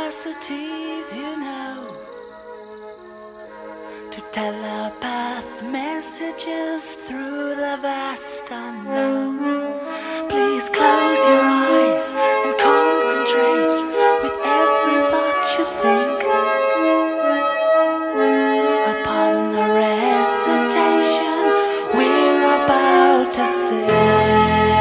capacities, you know, to telepath messages through the vast unknown. Please close your eyes and concentrate with every thought you think upon the recitation we're about to sing.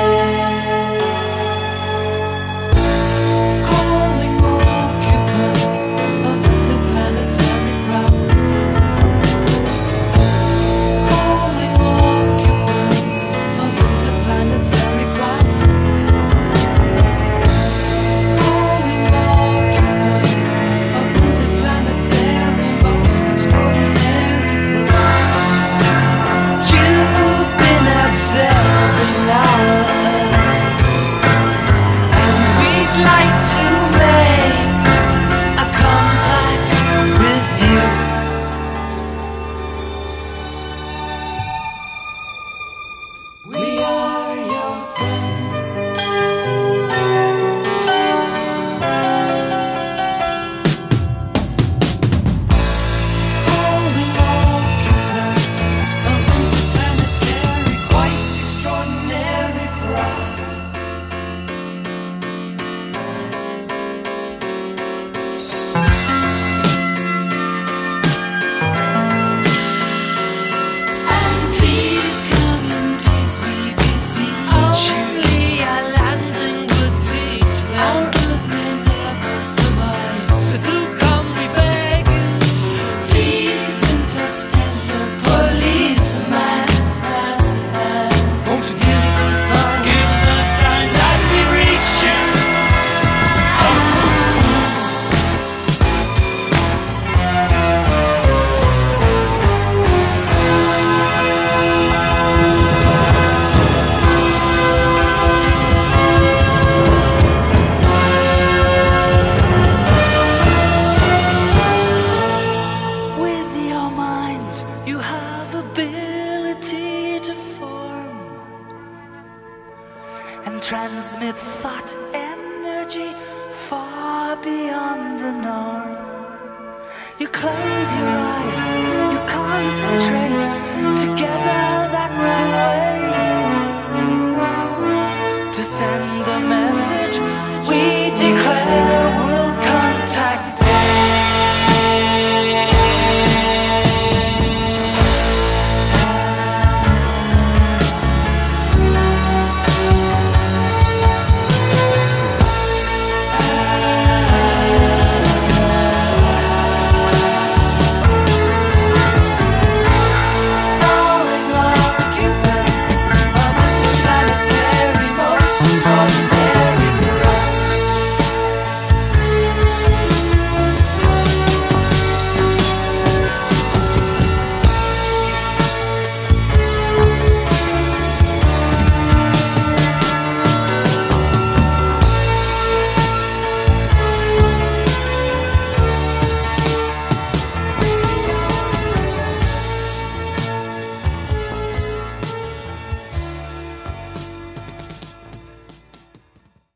And transmit thought energy far beyond the norm. You close your eyes, you concentrate, together that's the way to send the message we declare.